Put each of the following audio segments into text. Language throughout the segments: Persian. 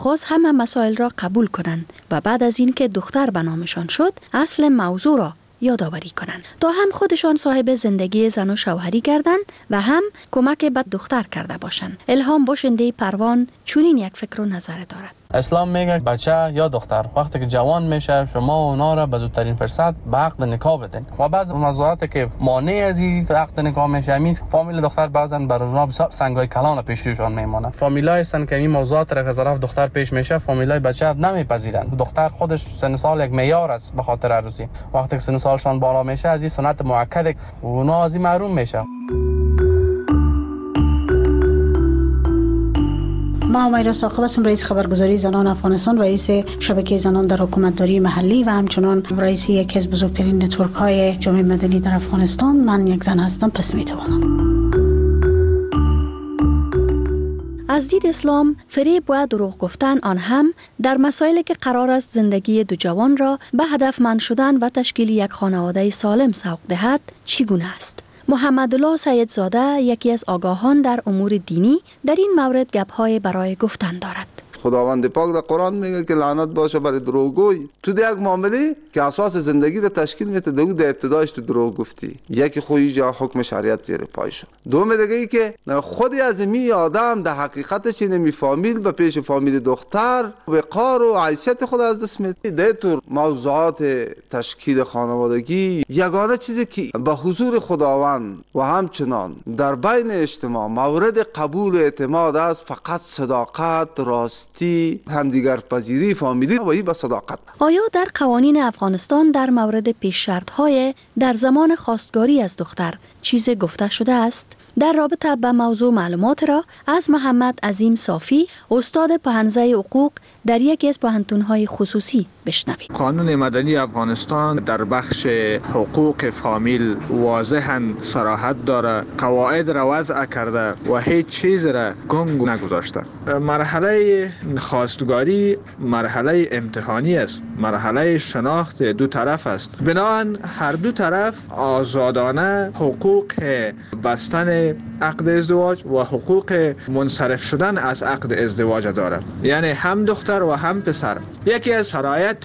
خواست همه مسائل را قبول کنند و بعد از اینکه دختر به نامشان شد اصل موضوع را یادآوری کنند تا هم خودشان صاحب زندگی زن و شوهری گردند و هم کمک به دختر کرده باشند. الهام باشنده پروان چنین یک فکر و نظر دارد. اسلام میگه بچه یا دختر وقتی که جوان میشه شما اونا را به زودترین فرصت به عقد نکاح بدین و بعض موضوعاتی که مانع از این عقد نکاح میشه همین فامیل دختر بعضا بر اونا سنگای کلان پیش روشان میمونه. فامیلای سن که این موضوعات را که طرف دختر پیش میشه فامیلای بچه نمیپذیرن. دختر خودش سن سال یک معیار است به خاطر عروسی. وقتی که سن سالشان بالا میشه از این سنت مؤکد اونا از این محروم میشه. ما امیرا ساقب هستم، رئیس خبرگزاری زنان افغانستان، رئیس شبکه زنان در حکومتداری محلی و همچنان رئیس یکی از بزرگترین نتورک های جامعه مدنی در افغانستان. من یک زن هستم، پس میتوانم. از دید اسلام فریب و دروغ گفتن آن هم در مسائلی که قرار است زندگی دو جوان را به هدفمند شدن و تشکیل یک خانواده سالم سوق دهد چگونه است؟ محمدالله سیدزاده یکی از آگاهان در امور دینی در این مورد گپ‌های برای گفتن دارد. خداوند پاک در قرآن میگه که لعنت باشه برای دروغگوی. تو یک معامله که اساس زندگی رو تشکیل میده در ابتدایش تو دروغ گفتی، یکی خویی جا حکم شریعت زیر پای شد. دوم دیگه ای که خودی از می آدم در حقیقتش نمی فامیل به پیش فامیل دختر وقار و حیثیت خود از دست میده. ده طور موضوعات تشکیل خانوادگی یگانه چیزی که به حضور خداوند و همچنان در بین اجتماع مورد قبول و اعتماد است فقط صداقت، راست همدیگر پذیری فامیلی و این با صداقت. آیا در قوانین افغانستان در مورد پیش شرط‌های در زمان خواستگاری از دختر چیزی گفته شده است؟ در رابطه با موضوع معلومات را از محمد عظیم صافی، استاد پهنزه حقوق در یکی از پوهنتون‌های خصوصی بشنوید. قانون مدنی افغانستان در بخش حقوق فامیل واضحاً صراحت داره، قواعد را وضع کرده و هیچ چیز را گنگ نگذاشته. مرحله خواستگاری مرحله امتحانی است، مرحله شناخت دو طرف است. بنابراین هر دو طرف آزادانه حقوق بستن عقد ازدواج و حقوق منصرف شدن از عقد ازدواج دارد، یعنی هم دختر و هم پسر. یکی از شرایط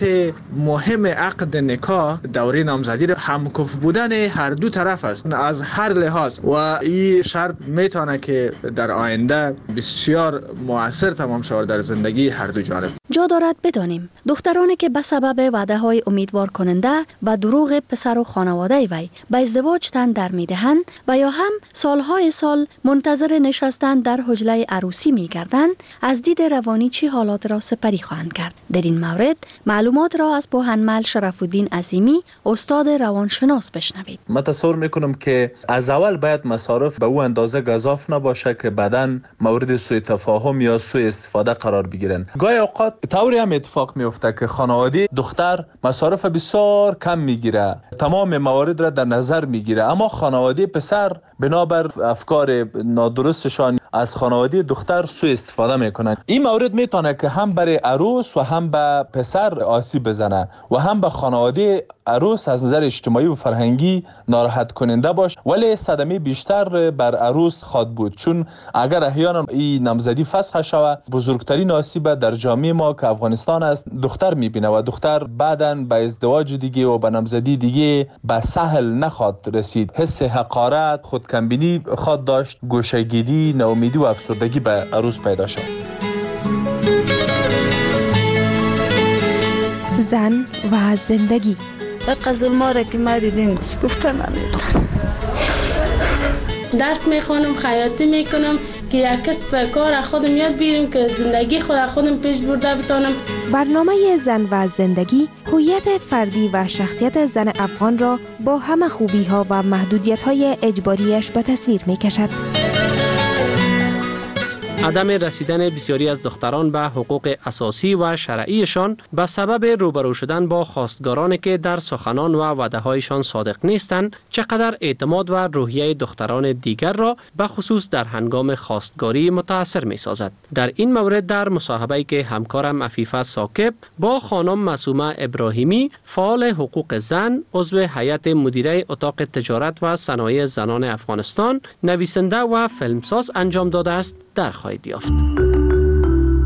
مهم عقد نکاح دوره نامزدی همکف بودن هر دو طرف است از هر لحاظ و این شرط میتونه که در آینده بسیار مؤثر تمام شود در زندگی هر دو جانب. جا دارد بدانیم دخترانی که به سبب وعده های امیدوار کننده و دروغ پسر و خانواده وی به ازدواج تن در میدهند و یا هم سالهای سال منتظر نشستن در حجله عروسی میگردند، از دید روانی چه حالات را سپری خواهند کرد؟ در این مورد معلومات را از پوهنمل شرف الدین عظیمی، استاد روانشناس بشنوید. من تصور میکنم که از اول باید مصارف به او اندازه گزاف نباشه که بعداً مورد سوء تفاهم یا سوء استفاده قرار بگیرن. گاهی اوقات طوری هم اتفاق میفته که خانواده دختر مصارف بسیار کم میگیره، تمام موارد را در نظر میگیره، اما خانواده پسر بنابر افکار نادرستشان از خانواده دختر سوء استفاده میکنن. این مورد میتونه که هم برای عروس و هم به پسر آسیب بزنه و هم به خانواده عروس از نظر اجتماعی و فرهنگی ناراحت کننده باشه، ولی صدمه بیشتر بر عروس خواهد بود، چون اگر احیانا این نامزدی فسخ شود بزرگترین آسیب در جامعه ما که افغانستان است دختر میبینه و دختر بعداً به ازدواج دیگه و به نامزدی دیگه به سهل نخواد رسید. حس حقارت، خودکمبینی خواهد داشت، گوشه‌گیری، ناامیدی و افسردگی به عروس پیدا شد. زن و زندگی ظلما را که ما دیدیم گفتن نمیدونم. درس میخوانم، خیاطی میکنم که یک کسب کار خودم یاد بگیرم که زندگی خودم پیش برده بتانم. برنامه زن و زندگی هویت فردی و شخصیت زن افغان را با همه خوبی ها و محدودیت های اجباریش به تصویر میکشد. عدم رسیدن بسیاری از دختران به حقوق اساسی و شرعیشان به سبب روبرو شدن با خواستگارانی که در سخنان و وعده‌هایشان صادق نیستند، چقدر اعتماد و روحیه دختران دیگر را به خصوص در هنگام خواستگاری متاثر می‌سازد. در این مورد در مصاحبه‌ای که همکارم عفیفه ساکب با خانم معصومه ابراهیمی، فعال حقوق زن، عضو هیئت مدیره اتاق تجارت و صنایع زنان افغانستان، نویسنده و فیلمساز انجام داده است، در خواهید یافت.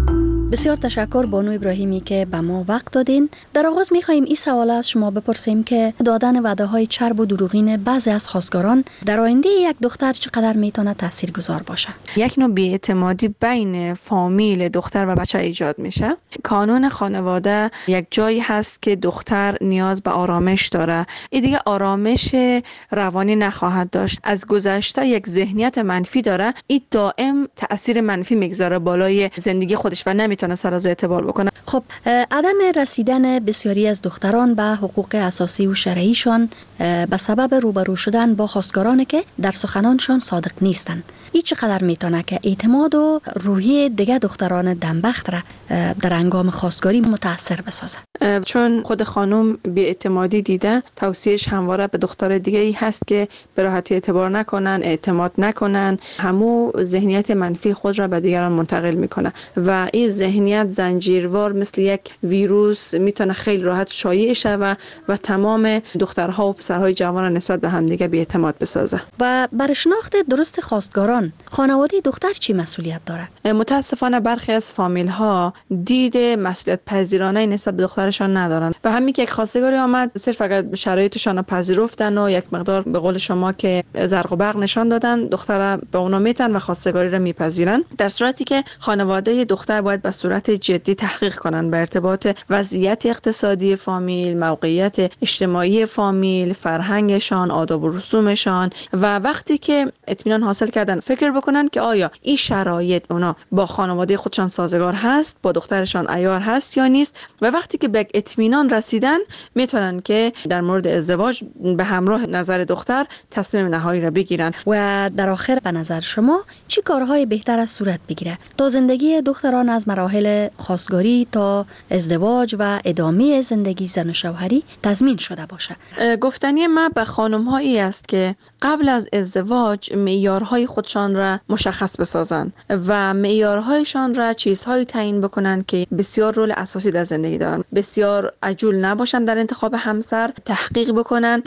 بسیار تشکر بانو ابراهیمی که به ما وقت دادین. در آغاز می‌خوایم این سوال از شما بپرسیم که دادن وعده‌های چرب و دروغین بعضی از خواستگاران در آینده یک دختر چقدر میتونه تاثیرگذار باشه؟ یک نوع بی‌اعتمادی بین فامیل دختر و بچه ایجاد میشه. کانون خانواده یک جایی هست که دختر نیاز به آرامش داره. این دیگه آرامش روانی نخواهد داشت. از گذشته یک ذهنیت منفی داره. این دائم تأثیر منفی میگذاره بالای زندگی خودش و نمیتونه سر از اعتبار بکنه. خب عدم رسیدن بسیاری از دختران به حقوق اساسی و شرعیشان به سبب روبرو شدن با خواستگارانی که در سخنانشان صادق نیستند، این چقدر میتونه که اعتماد و روحیه دیگه دختران دنبخت را در هنگام خواستگاری متاثر بسازه؟ چون خود خانم بی‌اعتمادی دیده، توصیهش همواره به دختر دیگه ای هست که به راحتی اعتبار نکنن، اعتماد نکنن، همو ذهنیت منفی خود را به دیگران منتقل میکنه و این ذهنیت زنجیروار مثل یک ویروس میتونه خیلی راحت شایع شود و تمام دخترها و پسرهای جوان نسبت به همدیگه بی‌اعتماد بسازه. و برای شناخت درست خواستگاران خانواده دختر چی مسئولیت داره؟ متاسفانه برخی از فامیل ها دید مسئولیت پذیرانه نسبت به دخترشان ندارن. به همین که یک خواستگاری آمد صرف اگر شرایطشان رو پذیرفتن و یک مقدار به قول شما که زرق و برق نشان دادن، دختر به اونا میتن و خواستگاری رو میپذیرن، در صورتی که خانواده دختر باید به صورت جدی تحقیق کنن به ارتباط وضعیت اقتصادی فامیل، موقعیت اجتماعی فامیل، فرهنگشان، آداب و رسومشان و وقتی که اطمینان حاصل کردن فکر بکنن که آیا این شرایط اونا با خانواده خودشان سازگار هست، با دخترشان عیار هست یا نیست و وقتی که به اطمینان رسیدن میتونن که در مورد ازدواج به همراه نظر دختر تصمیم نهایی را بگیرن. و در آخر به نظر شما چی کارهای بهتر از صورت بگیره تا زندگی دختران از مراحل خواستگاری تا ازدواج و ادامه زندگی زن و شوهری تضمین شده باشه؟ گفتنی ما به خانم هایی است که قبل از ازدواج معیارهای خودشان را مشخص بسازن و معیارهایشان را چیزهایی تعیین بکنن که بسیار رول اساسی در زندگی دارن. بسیار عجول نباشن در انتخاب همسر، تحقیق بکنن.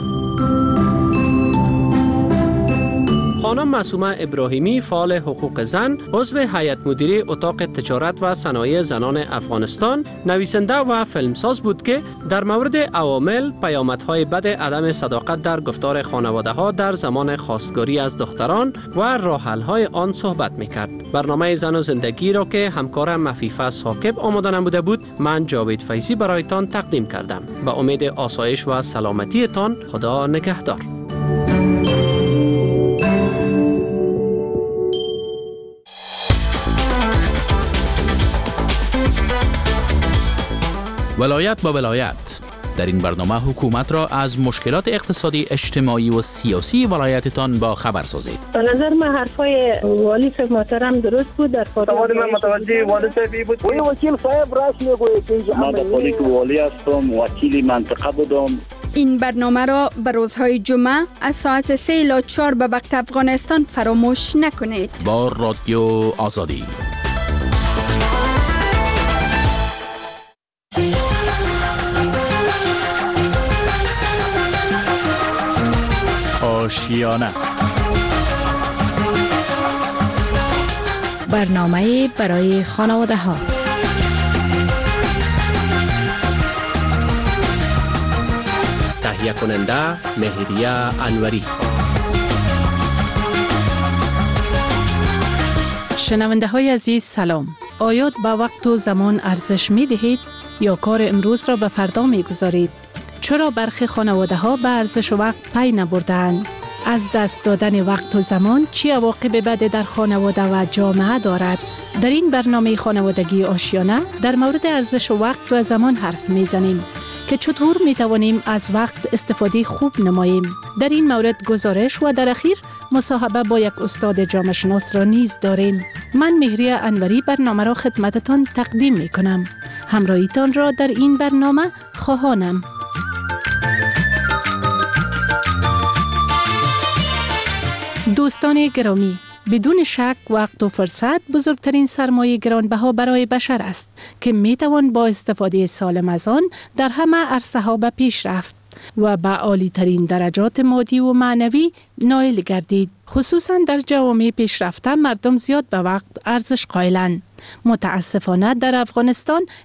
خانم معصومه ابراهیمی، فعال حقوق زن، عضو هیئت مدیره اتاق تجارت و صنایع زنان افغانستان، نویسنده و فیلمساز بود که در مورد عوامل، پیامدهای بد عدم صداقت در گفتار خانواده‌ها در زمان خواستگاری از دختران و راه حل‌های آن صحبت می‌کرد. برنامه زن و زندگی را که همکارم مفیفه ثاقب آماده نموده بود، من جاوید فیضی برایتان تقدیم کردم. به امید آسایش و سلامتیتان، خدا نگهدار. ولایت با ولایت. در این برنامه حکومت را از مشکلات اقتصادی، اجتماعی و سیاسی ولایتتان با خبر سازید. به نظر من حرفای والی صاحب محترم درست بود. در سوال من متوجه والی صاحب بود. وکیل صاحب راست میگوید که من در پالیک والی هستم، وکیل منطقه بودم. این برنامه را به روزهای جمعه از ساعت 3 الی 4 به وقت افغانستان فراموش نکنید. با رادیو آزادی. آشیانه، برنامه برای خانواده ها. تهیه کننده مهریه انوری. شنونده های عزیز سلام. آیا به وقت و زمان ارزش می دهید یا کار امروز را به فردا می گذارید؟ چرا برخی خانواده ها به ارزش وقت پی نبردند؟ از دست دادن وقت و زمان چی عواقب بد در خانواده و جامعه دارد؟ در این برنامه خانوادگی آشیانه در مورد ارزش وقت و زمان حرف میزنیم که چطور میتوانیم از وقت استفاده خوب نماییم. در این مورد گزارش و در اخیر مصاحبه با یک استاد جامعه شناس را نیز داریم. من مهریه انوری برنامه را خدمتتان تقدیم میکنم. همراهیتان را در این برنامه خواهانم. دوستان گرامی، بدون شک وقت و فرصت بزرگترین سرمایه گرانبها برای بشر است که میتوان با استفاده سالم از آن در همه عرصه‌ها به پیش رفت و به عالی‌ترین درجات مادی و معنوی نائل گردید. خصوصا در جوامع پیشرفته مردم زیاد به وقت ارزش قائلند. متاسفانه در افغانستان